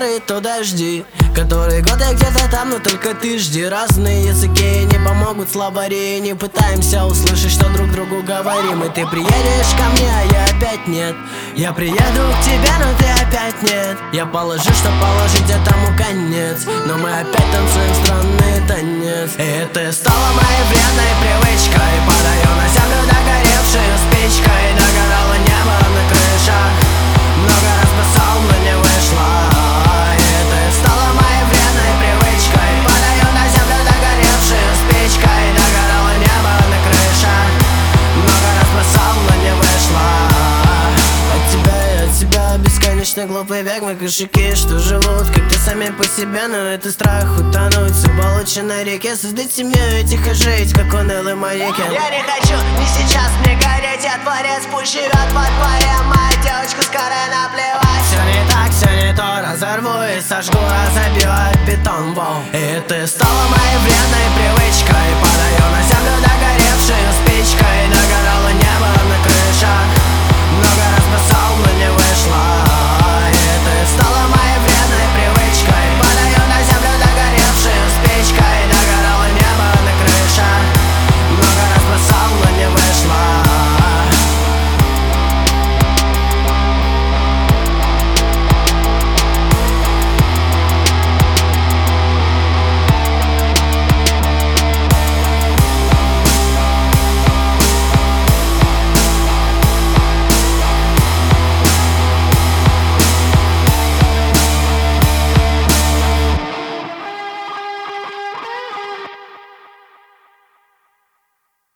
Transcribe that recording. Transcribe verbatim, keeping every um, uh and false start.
пары, то дожди. Который год я где-то там, но только ты жди. Разные языки не помогут словари. Не пытаемся услышать, что друг другу говорим. И ты приедешь ко мне, а я опять нет. Я приеду к тебе, но ты опять нет. Я положу, что положить этому конец. Но мы опять танцуем странный танец. И ты стала моей вредной привычкой. Падаю на землю догоревшую спичкой. Догорало небо на крышах. Много раз бросал, но не вышло. И ты стала моей вредной привычкой. Падаю на землю догоревшую спичкой. Догорало небо на крышах. Много раз бросал, но не вышло. От тебя и от тебя бесконечно глупый век. Мы кошаки, что живут как-то сами по себе. Но это страх утонуть в заболоченной реке. Создать семью и тихо жить, как унылый манекен. Я не хочу ни сейчас мне гореть. Я творец, пусть живет во дворе. Моя девочка скоро наплевать. Все не так, все не то. Разорву и сожгу, разобью от бетон, воу. И ты стала моей вредной